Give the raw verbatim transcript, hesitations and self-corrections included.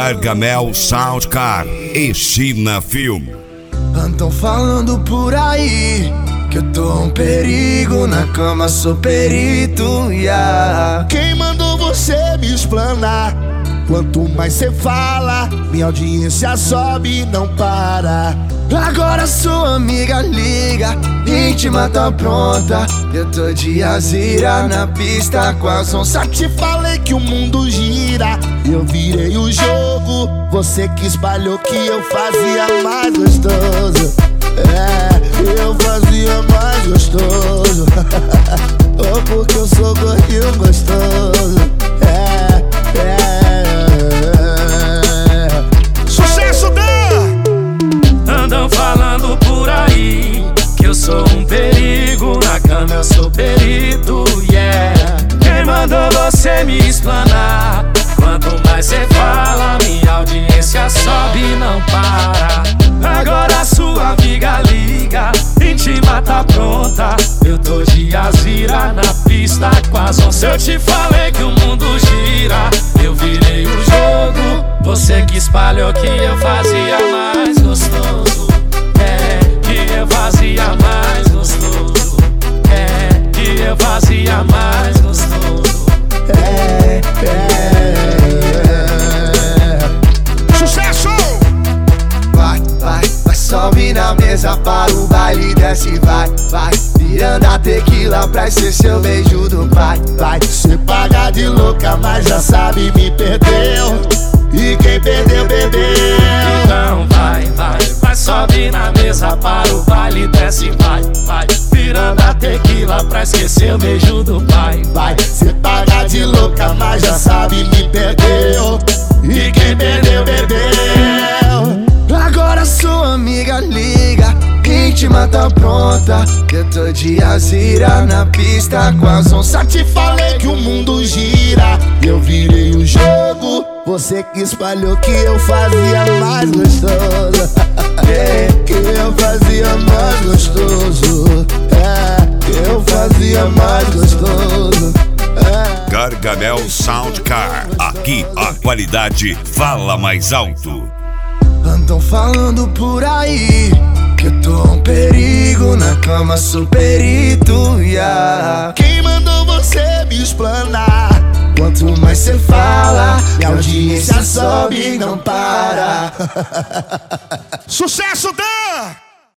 Gargamel Soundcar e China Film. Andam falando por aí que eu tô um perigo, na cama sou perito, yeah. Quem mandou você me explanar? Quanto mais cê fala, minha audiência sobe e não para. Agora sua amiga liga, íntima tá pronta. Eu tô de azira na pista com as onças. Te falei que o mundo gira, eu virei o jogo. Você que espalhou que eu fazia mais gostoso. É, eu fazia mais gostoso. Oh, porque eu sou gordinho gostoso. É, é. Sucesso da! Andam falando por aí que eu sou um perigo, na cama eu sou perito, yeah. Quem mandou você me explanar? Quanto mais cê fala, minha audiência sobe e não para. Agora sua amiga liga, íntima tá pronta. Eu tô de azira na pista com as onças. Eu te falei que o mundo gira, eu virei o jogo. Você que espalhou que eu fazia mais gostoso. É, que eu fazia mais gostoso. É, que eu fazia mais gostoso. É, é. Sucesso! Vai, vai, vai, sobe na mesa para o baile, desce, vai, vai. Virando a tequila pra ser seu beijo do pai, vai. Cê paga de louca, mas já sabe me perdeu. E quem perdeu, bebeu. Então vai, vai, vai, sobe na mesa para o baile, desce, vai, vai. Virando a tequila pra esquecer o beijo do pai, Vai, cê paga de louca, mas já sabe me perdeu. E quem perdeu, bebeu. Agora sua amiga liga, íntima tá pronta. Eu tô de azira na pista com as onças. Te falei que o mundo gira, eu virei o jogo. Você que espalhou que eu fazia mais gostoso. É, que eu fazia mais gostoso. É, que eu fazia mais gostoso. É. Gargamel Soundcar. Aqui a qualidade fala mais alto. Andam falando por aí que eu tô um perigo, na cama sou perito, yeah. Quem mandou você me explanar? Quanto mais cê fala, minha audiência sobe e não para. Sucesso da!